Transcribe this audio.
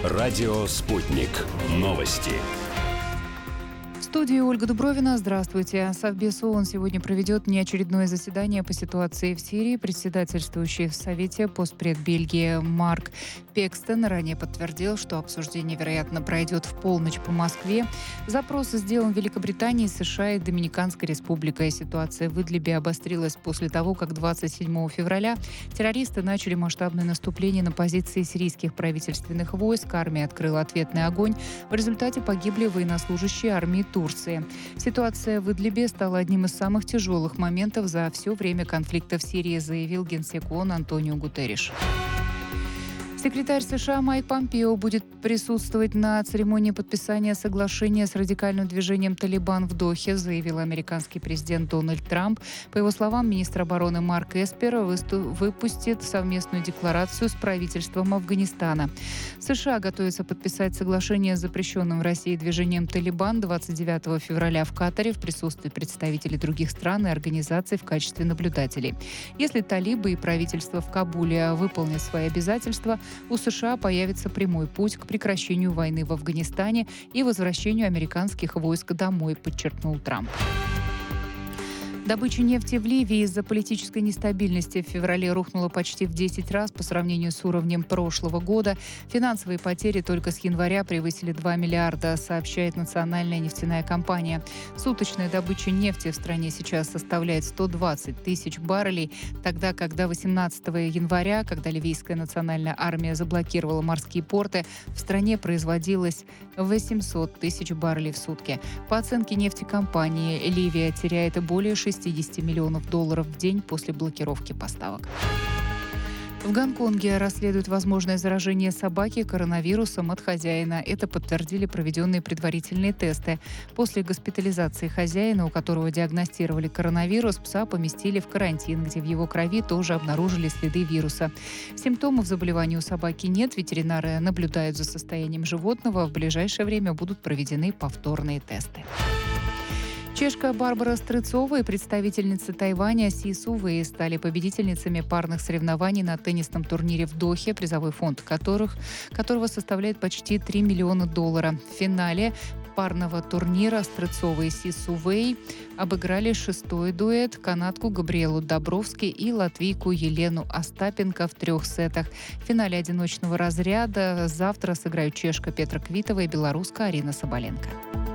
Радио «Спутник». Новости. В студии Ольга Дубровина. Здравствуйте. Совбез ООН сегодня проведет неочередное заседание по ситуации в Сирии. Председательствующий в Совете постпред Бельгии Марк Пекстен ранее подтвердил, что обсуждение, вероятно, пройдет в полночь по Москве. Запрос сделан Великобританией, США и Доминиканской республикой. Ситуация в Идлибе обострилась после того, как 27 февраля террористы начали масштабное наступление на позиции сирийских правительственных войск. Армия открыла ответный огонь. В результате погибли военнослужащие армии Турции. Ситуация в Идлибе стала одним из самых тяжелых моментов за все время конфликта в Сирии, заявил генсек ООН Антонио Гутерриш. Секретарь США Майк Помпео будет присутствовать на церемонии подписания соглашения с радикальным движением «Талибан» в Дохе, заявил американский президент Дональд Трамп. По его словам, министр обороны Марк Эспер выпустит совместную декларацию с правительством Афганистана. США готовятся подписать соглашение с запрещенным в России движением «Талибан» 29 февраля в Катаре в присутствии представителей других стран и организаций в качестве наблюдателей. Если талибы и правительство в Кабуле выполнят свои обязательства, у США появится прямой путь к прекращению войны в Афганистане и возвращению американских войск домой, подчеркнул Трамп. Добыча нефти в Ливии из-за политической нестабильности в феврале рухнула почти в 10 раз по сравнению с уровнем прошлого года. Финансовые потери только с января превысили 2 миллиарда, сообщает Национальная нефтяная компания. Суточная добыча нефти в стране сейчас составляет 120 тысяч баррелей, тогда как до 18 января, когда ливийская национальная армия заблокировала морские порты, в стране производилось 800 тысяч баррелей в сутки. По оценке нефтекомпании, Ливия теряет более 60 миллионов долларов в день после блокировки поставок. В Гонконге расследуют возможное заражение собаки коронавирусом от хозяина. Это подтвердили проведенные предварительные тесты. После госпитализации хозяина, у которого диагностировали коронавирус, пса поместили в карантин, где в его крови тоже обнаружили следы вируса. Симптомов заболевания у собаки нет. Ветеринары наблюдают за состоянием животного. В ближайшее время будут проведены повторные тесты. Чешка Барбара Стрыцова и представительница Тайваня Си Сувэй стали победительницами парных соревнований на теннисном турнире в Дохе, призовой фонд которого составляет почти $3 миллиона. В финале парного турнира Стрыцова и Си Сувэй обыграли шестой дуэт, канадку Габриэлу Добровски и латвийку Елену Остапенко в 3 сетах. В финале одиночного разряда завтра сыграют чешка Петра Квитова и белоруска Арина Соболенко.